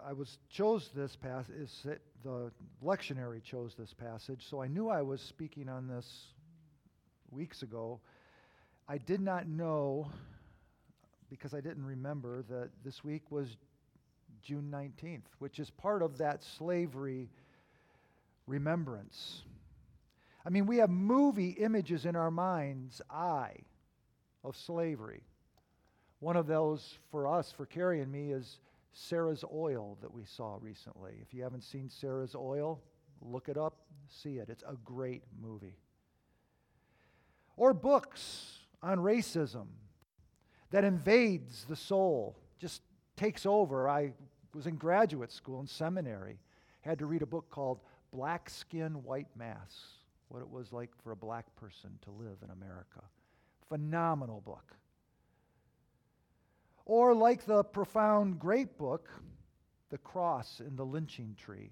chose this passage. The lectionary chose this passage, so I knew I was speaking on this weeks ago. I did not know, because I didn't remember, that this week was June 19th, which is part of that slavery remembrance. I mean, we have movie images in our mind's eye of slavery. One of those for us, for Carrie and me, is Sarah's Oil that we saw recently. If you haven't seen Sarah's Oil, look it up, see it. It's a great movie. Or books on racism that invades the soul, just takes over. I was in graduate school and seminary, had to read a book called Black Skin, White Mass, what it was like for a black person to live in America. Phenomenal book. Or like the profound, great book, The Cross and the Lynching Tree.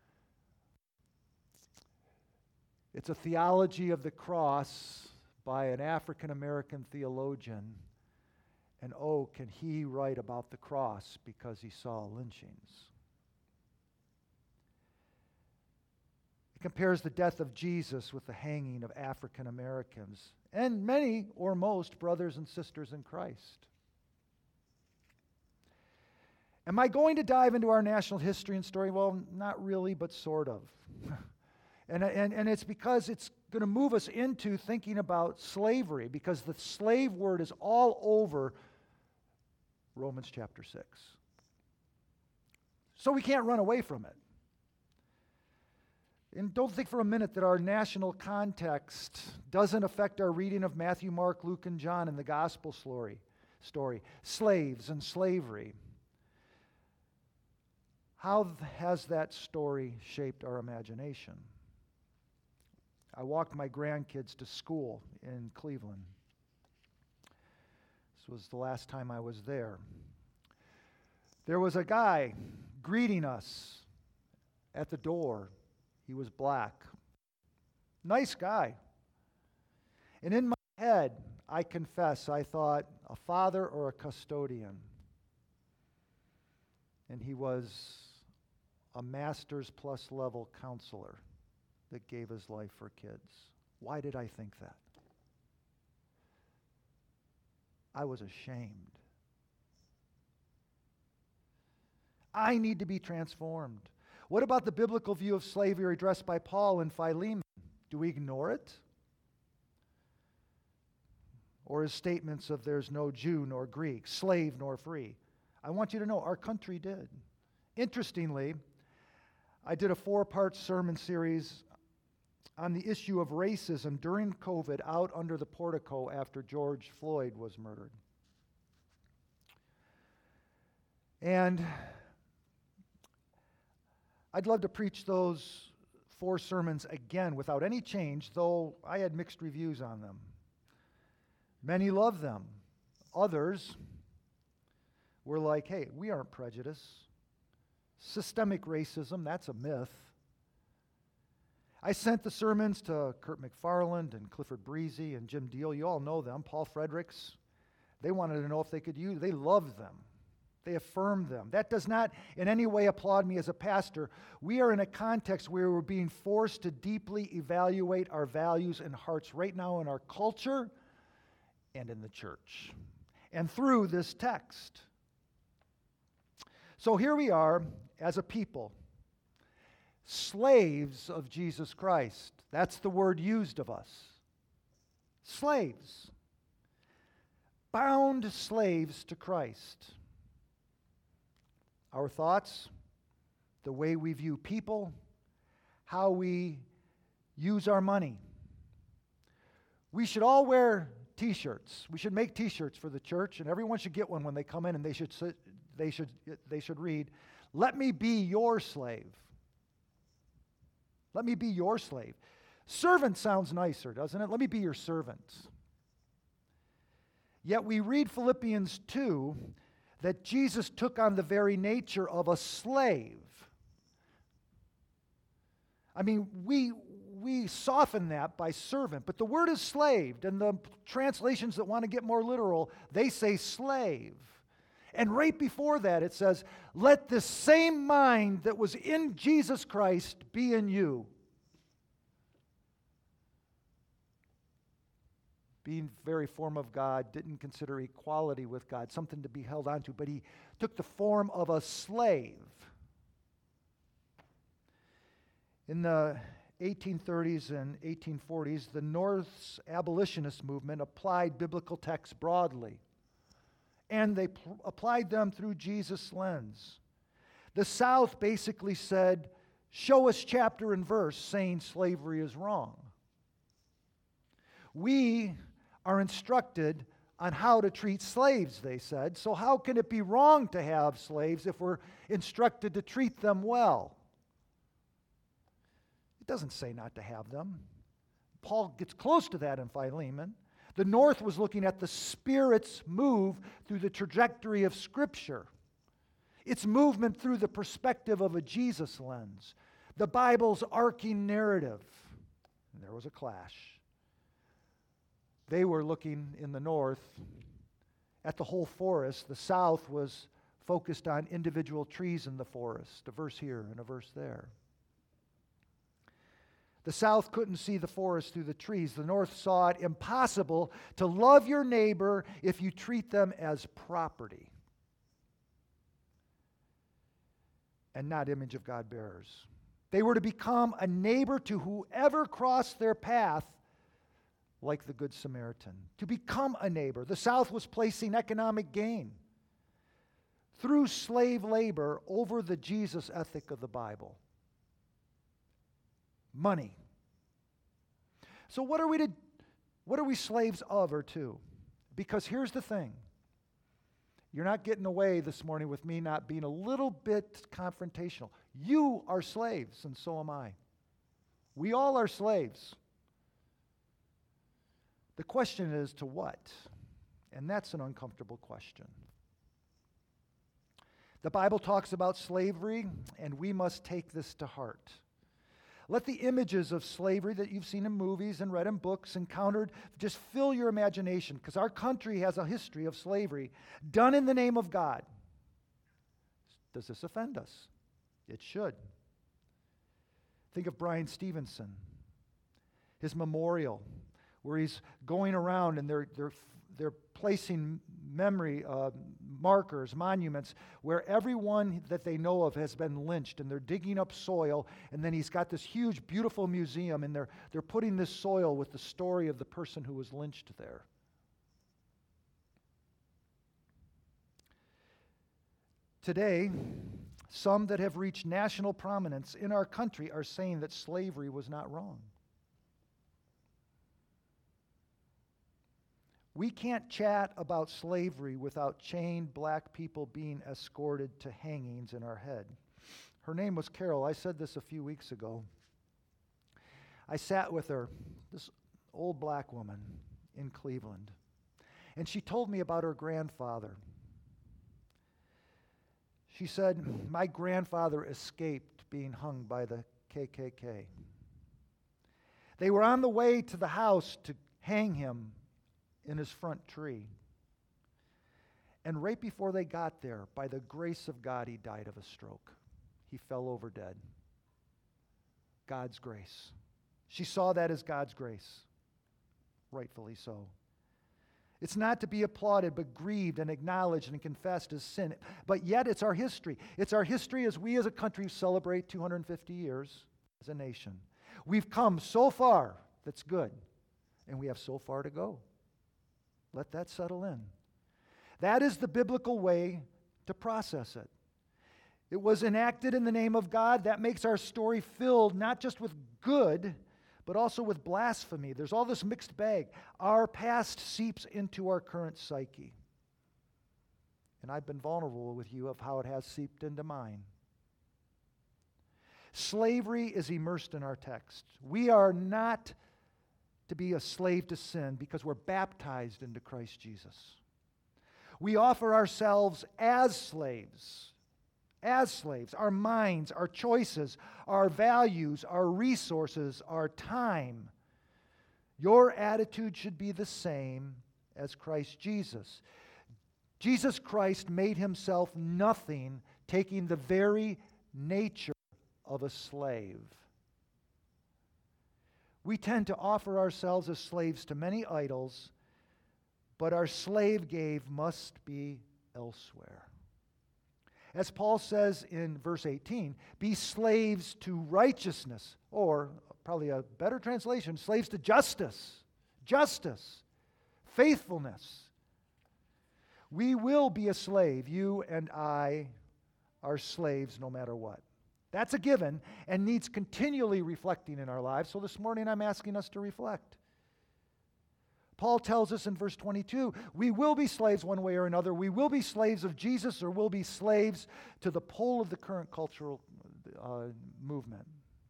It's a theology of the cross by an African-American theologian. And oh, can he write about the cross because he saw lynchings. It compares the death of Jesus with the hanging of African Americans and many or most brothers and sisters in Christ. Am I going to dive into our national history and story? Well, not really, but sort of. and it's because it's going to move us into thinking about slavery, because the slave word is all over Romans chapter 6. So we can't run away from it. And don't think for a minute that our national context doesn't affect our reading of Matthew, Mark, Luke, and John in the gospel story. Slaves and slavery. How has that story shaped our imagination? I walked my grandkids to school in Cleveland. This was the last time I was there. There was a guy greeting us at the door. He was black. Nice guy. And in my head, I confess, I thought, a father or a custodian. And he was a master's plus level counselor that gave his life for kids. Why did I think that? I was ashamed. I need to be transformed. What about the biblical view of slavery addressed by Paul and Philemon? Do we ignore it? Or his statements of there's no Jew nor Greek, slave nor free? I want you to know our country did. Interestingly, I did a 4-part sermon series on the issue of racism during COVID out under the portico after George Floyd was murdered. And I'd love to preach those 4 sermons again without any change, though I had mixed reviews on them. Many loved them. Others were like, hey, we aren't prejudiced. Systemic racism, that's a myth. I sent the sermons to Kurt McFarland and Clifford Breezy and Jim Deal. You all know them. Paul Fredericks. They wanted to know if they could use. They loved them. They affirmed them. That does not in any way applaud me as a pastor. We are in a context where we're being forced to deeply evaluate our values and hearts right now in our culture and in the church, and through this text. So here we are as a people, slaves of Jesus Christ. That's the word used of us. Slaves. Bound slaves to Christ. Our thoughts, the way we view people, how we use our money. We should all wear T-shirts. We should make T-shirts for the church, and everyone should get one when they come in, and they should read, "Let me be your slave." Let me be your slave. Servant sounds nicer, doesn't it? Let me be your servant. Yet we read Philippians 2 that Jesus took on the very nature of a slave. I mean, we soften that by servant, but the word is slaved, and the translations that want to get more literal, they say slave. And right before that, it says, let this same mind that was in Jesus Christ be in you. Being very form of God, didn't consider equality with God something to be held onto, but he took the form of a slave. In the 1830s and 1840s, the North's abolitionist movement applied biblical texts broadly, and they applied them through Jesus' lens. The South basically said, show us chapter and verse saying slavery is wrong. We are instructed on how to treat slaves, they said. So how can it be wrong to have slaves if we're instructed to treat them well? It doesn't say not to have them. Paul gets close to that in Philemon. The North was looking at the Spirit's move through the trajectory of Scripture. Its movement through the perspective of a Jesus lens. The Bible's arcing narrative. And there was a clash. They were looking in the North at the whole forest. The South was focused on individual trees in the forest, a verse here and a verse there. The South couldn't see the forest through the trees. The North saw it impossible to love your neighbor if you treat them as property and not image of God bearers. They were to become a neighbor to whoever crossed their path, like the Good Samaritan. To become a neighbor. The South was placing economic gain through slave labor over the Jesus ethic of the Bible. Money. So what are we slaves of or to? Because here's the thing. You're not getting away this morning with me not being a little bit confrontational. You are slaves, and so am I. We all are slaves. The question is to what? And that's an uncomfortable question. The Bible talks about slavery, and we must take this to heart. Let the images of slavery that you've seen in movies and read in books, encountered, just fill your imagination, because our country has a history of slavery done in the name of God. Does this offend us? It should. Think of Brian Stevenson, his memorial, where he's going around and they're placing memory markers, monuments, where everyone that they know of has been lynched, and they're digging up soil, and then he's got this huge, beautiful museum, and they're putting this soil with the story of the person who was lynched there. Today, some that have reached national prominence in our country are saying that slavery was not wrong. We can't chat about slavery without chained black people being escorted to hangings in our head. Her name was Carol. I said this a few weeks ago. I sat with her, this old black woman in Cleveland, and she told me about her grandfather. She said, my grandfather escaped being hung by the KKK. They were on the way to the house to hang him in his front tree. And right before they got there, by the grace of God, he died of a stroke. He fell over dead. God's grace. She saw that as God's grace. Rightfully so. It's not to be applauded, but grieved and acknowledged and confessed as sin. But yet it's our history. It's our history as we as a country celebrate 250 years as a nation. We've come so far, that's good, and we have so far to go. Let that settle in. That is the biblical way to process it. It was enacted in the name of God. That makes our story filled not just with good, but also with blasphemy. There's all this mixed bag. Our past seeps into our current psyche. And I've been vulnerable with you of how it has seeped into mine. Slavery is immersed in our text. We are not to be a slave to sin because we're baptized into Christ Jesus. We offer ourselves as slaves. As slaves. Our minds, our choices, our values, our resources, our time. Your attitude should be the same as Christ Jesus. Jesus Christ made himself nothing, taking the very nature of a slave. We tend to offer ourselves as slaves to many idols, but our slave gave must be elsewhere. As Paul says in verse 18, be slaves to righteousness, or probably a better translation, slaves to justice, faithfulness. We will be a slave. You and I are slaves no matter what. That's a given and needs continually reflecting in our lives. So this morning I'm asking us to reflect. Paul tells us in verse 22, we will be slaves one way or another. We will be slaves of Jesus, or we'll be slaves to the pull of the current cultural movement.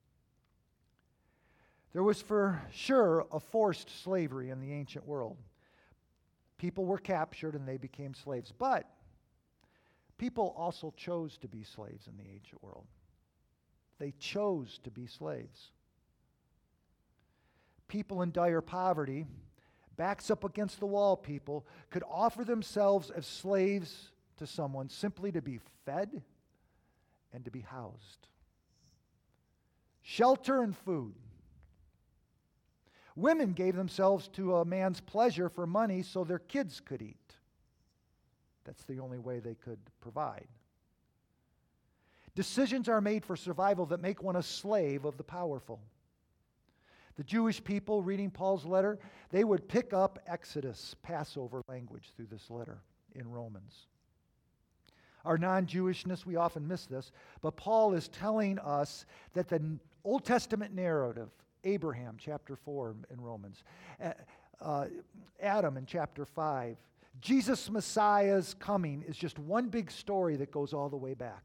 There was for sure a forced slavery in the ancient world. People were captured and they became slaves. But people also chose to be slaves in the ancient world. They chose to be slaves. People in dire poverty, backs up against the wall people, could offer themselves as slaves to someone simply to be fed and to be housed. Shelter and food. Women gave themselves to a man's pleasure for money so their kids could eat. That's the only way they could provide. Decisions are made for survival that make one a slave of the powerful. The Jewish people, reading Paul's letter, they would pick up Exodus, Passover language through this letter in Romans. Our non-Jewishness, we often miss this, but Paul is telling us that the Old Testament narrative, Abraham, chapter 4 in Romans, Adam in chapter 5, Jesus Messiah's coming is just one big story that goes all the way back.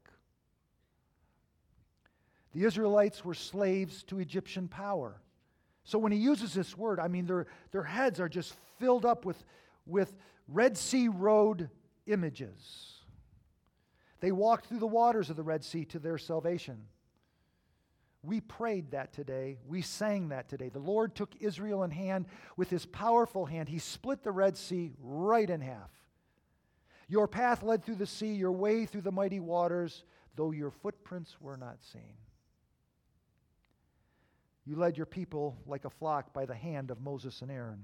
The Israelites were slaves to Egyptian power. So when he uses this word, I mean, their heads are just filled up with Red Sea Road images. They walked through the waters of the Red Sea to their salvation. We prayed that today. We sang that today. The Lord took Israel in hand with his powerful hand. He split the Red Sea right in half. Your path led through the sea, your way through the mighty waters, though your footprints were not seen. You led your people like a flock by the hand of Moses and Aaron.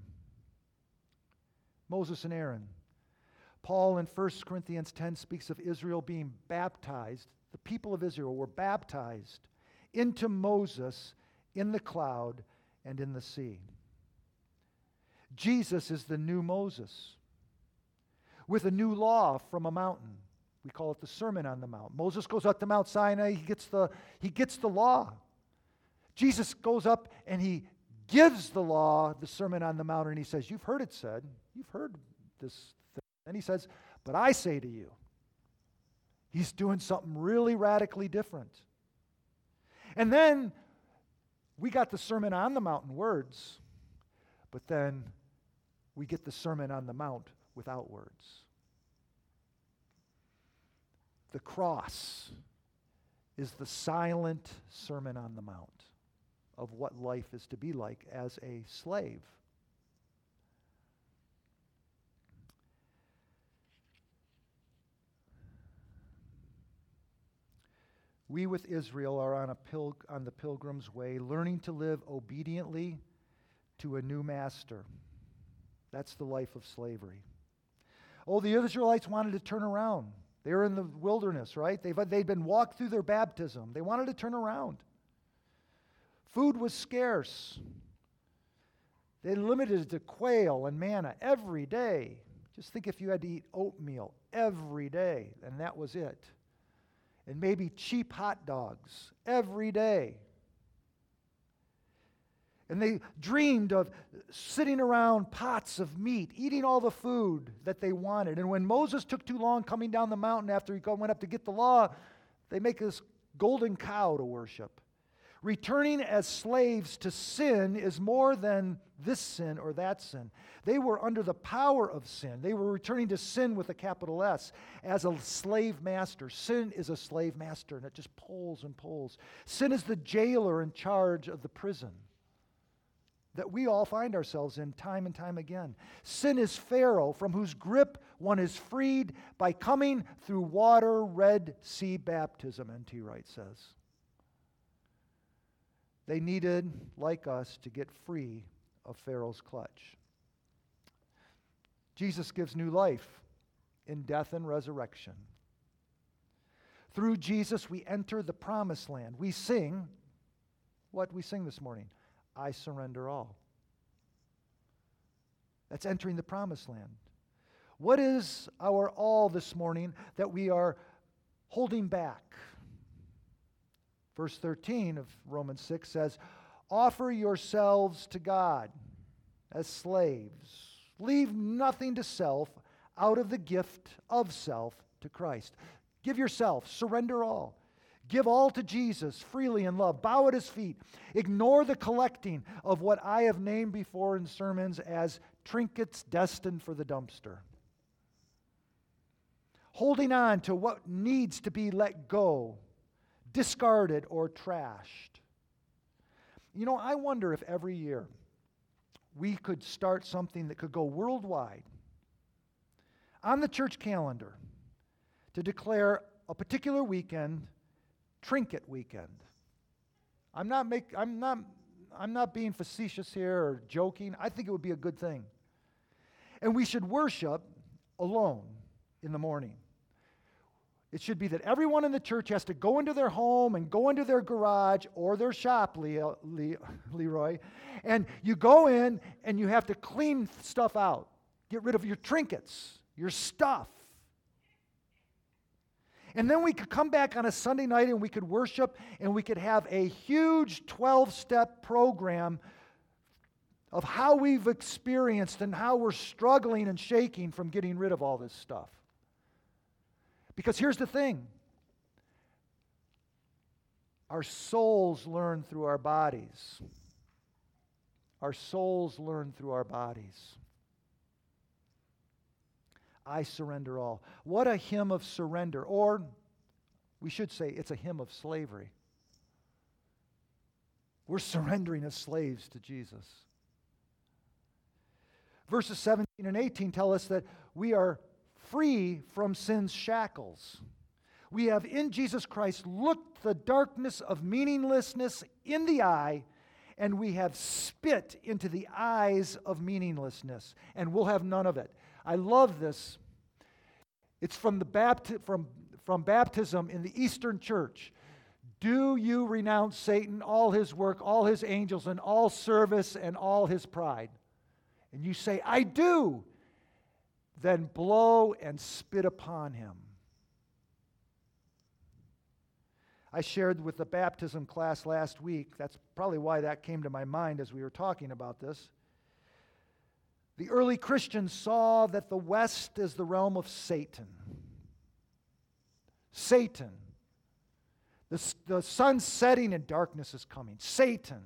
Moses and Aaron. Paul in 1 Corinthians 10 speaks of Israel being baptized. The people of Israel were baptized into Moses in the cloud and in the sea. Jesus is the new Moses with a new law from a mountain. We call it the Sermon on the Mount. Moses goes up to Mount Sinai. He gets the law. Jesus goes up and he gives the law, the Sermon on the Mount, and he says, you've heard it said. You've heard this thing. And he says, but I say to you. He's doing something really radically different. And then we got the Sermon on the Mount in words, but then we get the Sermon on the Mount without words. The cross is the silent Sermon on the Mount of what life is to be like as a slave. We with Israel are on the pilgrim's way, learning to live obediently to a new master. That's the life of slavery. Oh, the Israelites wanted to turn around. They were in the wilderness, right? They'd been walked through their baptism. They wanted to turn around. Food was scarce. They limited it to quail and manna every day. Just think if you had to eat oatmeal every day, and that was it. And maybe cheap hot dogs every day. And they dreamed of sitting around pots of meat, eating all the food that they wanted. And when Moses took too long coming down the mountain after he went up to get the law, they make this golden cow to worship. Returning as slaves to sin is more than this sin or that sin. They were under the power of sin. They were returning to sin with a capital S as a slave master. Sin is a slave master, and it just pulls and pulls. Sin is the jailer in charge of the prison that we all find ourselves in time and time again. Sin is Pharaoh, from whose grip one is freed by coming through water, Red Sea baptism, N.T. Wright says. They needed, like us, to get free of Pharaoh's clutch. Jesus gives new life in death and resurrection. Through Jesus, we enter the promised land. We sing what we sing this morning. I surrender all. That's entering the promised land. What is our all this morning that we are holding back? Verse 13 of Romans 6 says, offer yourselves to God as slaves. Leave nothing to self out of the gift of self to Christ. Give yourself, surrender all. Give all to Jesus freely in love. Bow at his feet. Ignore the collecting of what I have named before in sermons as trinkets destined for the dumpster. Holding on to what needs to be let go, discarded, or trashed. You know, I wonder if every year we could start something that could go worldwide on the church calendar to declare a particular weekend Trinket Weekend. I'm not being facetious here or joking. I think it would be a good thing. And we should worship alone in the morning. It should be that everyone in the church has to go into their home and go into their garage or their shop, Leroy, and you go in and you have to clean stuff out. Get rid of your trinkets, your stuff. And then we could come back on a Sunday night and we could worship and we could have a huge 12-step program of how we've experienced and how we're struggling and shaking from getting rid of all this stuff. Because here's the thing. Our souls learn through our bodies. Our souls learn through our bodies. I surrender all. What a hymn of surrender. Or we should say it's a hymn of slavery. We're surrendering as slaves to Jesus. Verses 17 and 18 tell us that we are free from sin's shackles. We have in Jesus Christ looked the darkness of meaninglessness in the eye, and we have spit into the eyes of meaninglessness, and we'll have none of it. I love this. It's from from baptism in the Eastern Church. Do you renounce Satan, all his work, all his angels, and all service, and all his pride? And you say, I do. Then blow and spit upon him. I shared with the baptism class last week. That's probably why that came to my mind as we were talking about this. The early Christians saw that the West is the realm of Satan. Satan. The sun's setting and darkness is coming. Satan.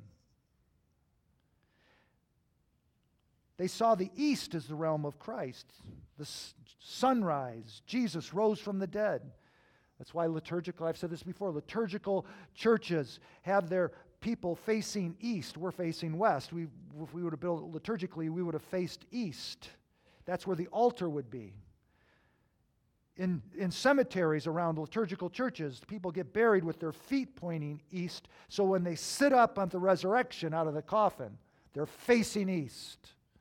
They saw the East as the realm of Christ. The sunrise. Jesus rose from the dead. That's why liturgical, I've said this before, liturgical churches have their people facing east. We're facing west. If we would have built liturgically, we would have faced east. That's where the altar would be. In cemeteries around liturgical churches, people get buried with their feet pointing east, so when they sit up on the resurrection out of the coffin, they're facing east.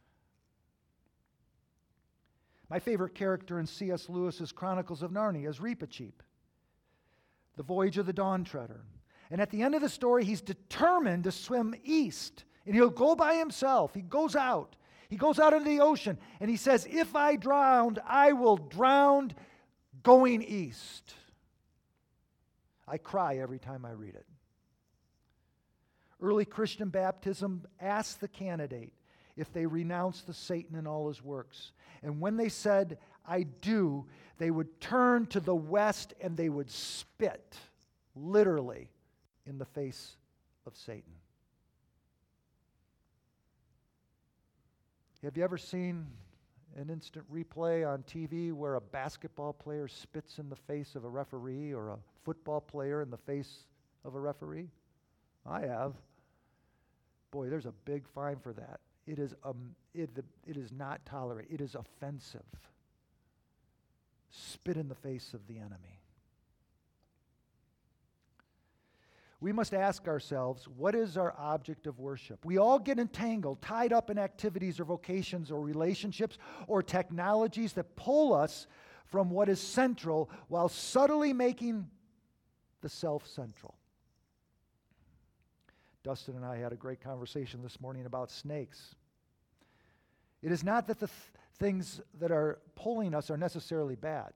My favorite character in C.S. Lewis's Chronicles of Narnia is Reepicheep, the voyage of the Dawn Treader. And at the end of the story, he's determined to swim east. And he'll go by himself. He goes out. He goes out into the ocean. And he says, if I drowned, I will drown going east. I cry every time I read it. Early Christian baptism asked the candidate if they renounced the Satan and all his works. And when they said, I do, they would turn to the west and they would spit, literally, in the face of Satan. Have you ever seen an instant replay on TV where a basketball player spits in the face of a referee or a football player in the face of a referee? I have. Boy, there's a big fine for that. It is not tolerated. It is offensive. spit in the face of the enemy. We must ask ourselves, what is our object of worship? We all get entangled, tied up in activities or vocations or relationships or technologies that pull us from what is central while subtly making the self central. Dustin and I had a great conversation this morning about snakes. It is not that the things that are pulling us are necessarily bad.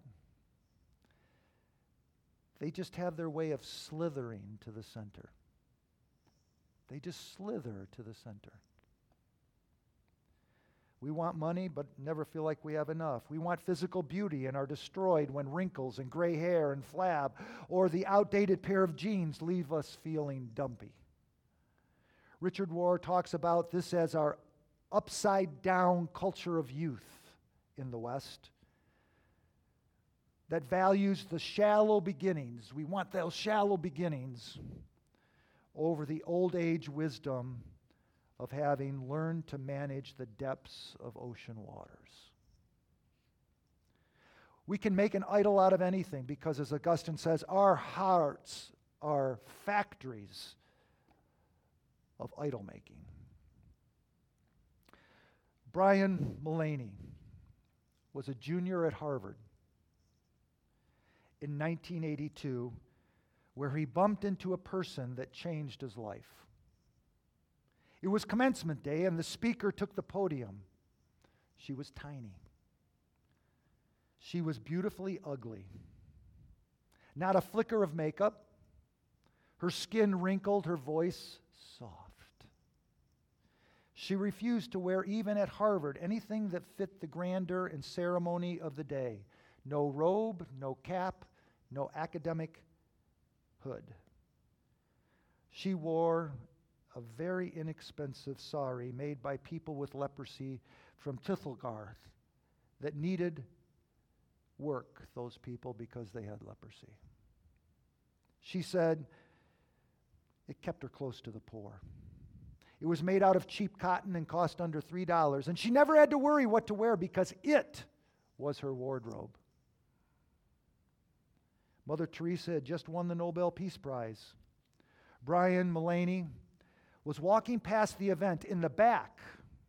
They just have their way of slithering to the center. They just slither to the center. We want money, but never feel like we have enough. We want physical beauty and are destroyed when wrinkles and gray hair and flab or the outdated pair of jeans leave us feeling dumpy. Richard Rohr talks about this as our upside-down culture of youth in the West that values the shallow beginnings. We want those shallow beginnings over the old age wisdom of having learned to manage the depths of ocean waters. We can make an idol out of anything because, as Augustine says, our hearts are factories of idol making. Brian Mullaney was a junior at Harvard in 1982, where he bumped into a person that changed his life. It was commencement day, and the speaker took the podium. She was tiny. She was beautifully ugly. Not a flicker of makeup. Her skin wrinkled, her voice soft. She refused to wear, even at Harvard, anything that fit the grandeur and ceremony of the day. No robe, no cap, no academic hood. She wore a very inexpensive sari made by people with leprosy from Tithelgarth that needed work, those people, because they had leprosy. She said it kept her close to the poor. It was made out of cheap cotton and cost under $3, and she never had to worry what to wear because it was her wardrobe. Mother Teresa had just won the Nobel Peace Prize. Brian Mullaney was walking past the event in the back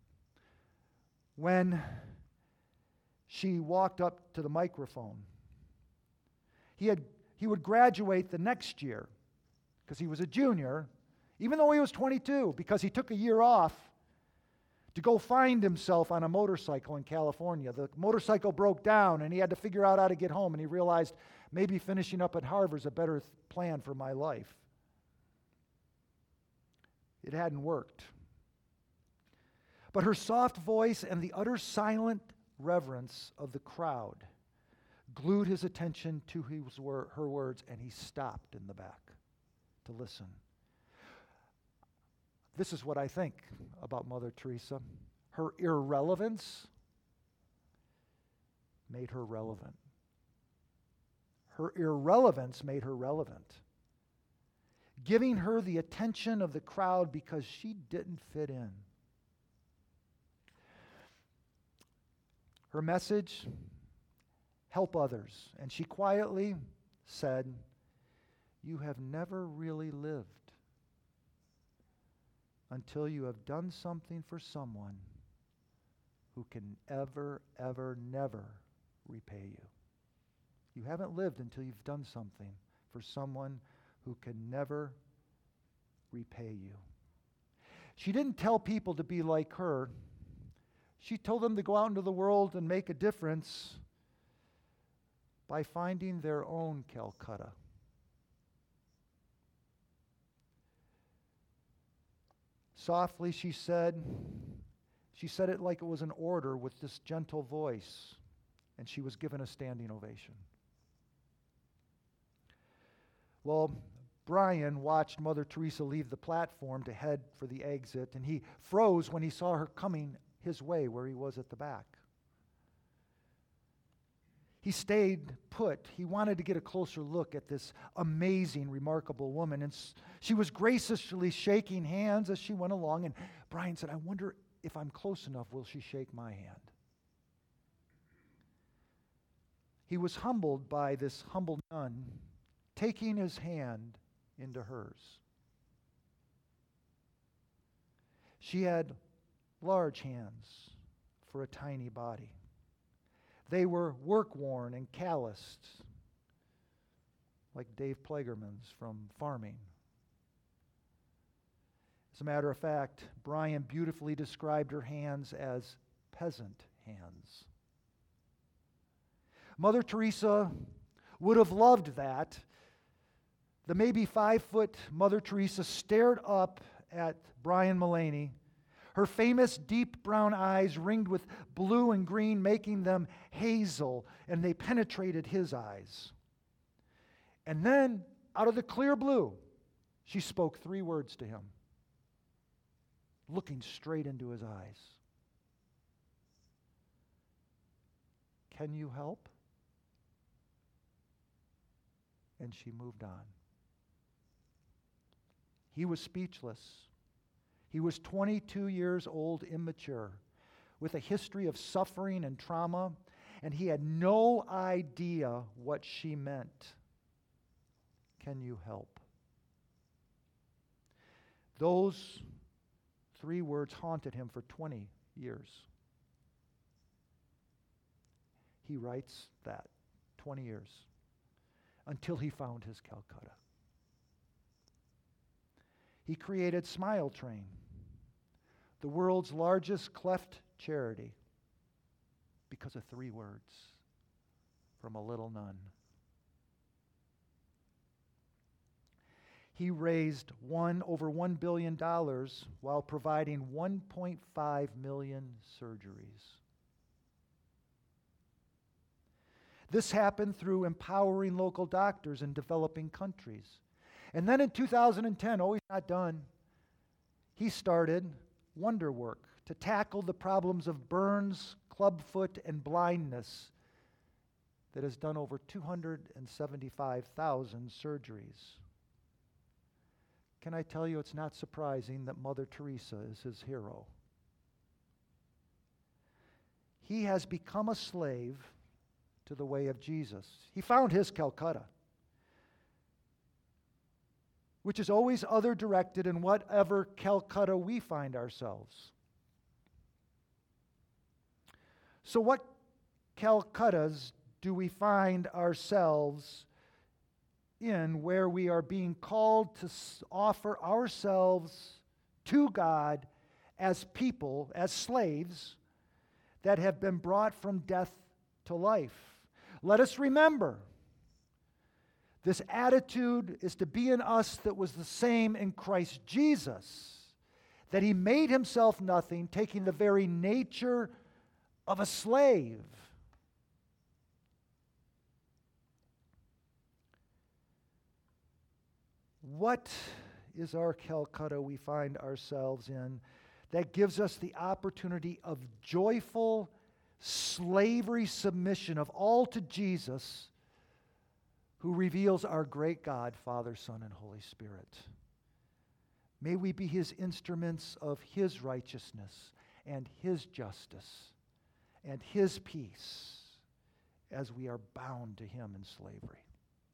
when she walked up to the microphone. He would graduate the next year because he was a junior, even though he was 22, because he took a year off to go find himself on a motorcycle in California. The motorcycle broke down, and he had to figure out how to get home, and he realized maybe finishing up at Harvard is a better plan for my life. It hadn't worked. But her soft voice and the utter silent reverence of the crowd glued his attention to her words, and he stopped in the back to listen. This is what I think about Mother Teresa. Her irrelevance made her relevant. Her irrelevance made her relevant, giving her the attention of the crowd because she didn't fit in. Her message, help others. And she quietly said, you have never really lived until you have done something for someone who can ever, never repay you. You haven't lived until you've done something for someone who can never repay you. She didn't tell people to be like her. She told them to go out into the world and make a difference by finding their own Calcutta. Softly, she said it like it was an order with this gentle voice, and she was given a standing ovation. Well, Brian watched Mother Teresa leave the platform to head for the exit, and he froze when he saw her coming his way where he was at the back. He stayed put. He wanted to get a closer look at this amazing, remarkable woman. And she was graciously shaking hands as she went along. And Brian said, I wonder if I'm close enough, will she shake my hand? he was humbled by this humble nun taking his hand into hers. She had large hands for a tiny body. They were work-worn and calloused, like Dave Plagerman's from farming. As a matter of fact, Brian beautifully described her hands as peasant hands. Mother Teresa would have loved that. The maybe 5-foot Mother Teresa stared up at Brian Mullaney, her famous deep brown eyes ringed with blue and green, making them hazel, and they penetrated his eyes. And then, out of the clear blue, she spoke 3 words to him, looking straight into his eyes. Can you help? And she moved on. He was speechless. He was 22 years old, immature, with a history of suffering and trauma, and he had no idea what she meant. Can you help? Those 3 words haunted him for 20 years. He writes that, 20 years, until he found his Calcutta. He created Smile Train, the world's largest cleft charity, because of 3 words from a little nun. He raised over $1 billion while providing 1.5 million surgeries. This happened through empowering local doctors in developing countries. And then in 2010, he's not done, he started Wonder Work to tackle the problems of burns, clubfoot, and blindness that has done over 275,000 surgeries. Can I tell you, it's not surprising that Mother Teresa is his hero. He has become a slave to the way of Jesus. He found his Calcutta, which is always other-directed in whatever Calcutta we find ourselves. So what Calcuttas do we find ourselves in where we are being called to offer ourselves to God as people, as slaves that have been brought from death to life? Let us remember, this attitude is to be in us that was the same in Christ Jesus, that he made himself nothing, taking the very nature of a slave. What is our Calcutta we find ourselves in that gives us the opportunity of joyful slavery submission of all to Jesus, who reveals our great God, Father, Son, and Holy Spirit? May we be his instruments of his righteousness and his justice and his peace as we are bound to him in slavery.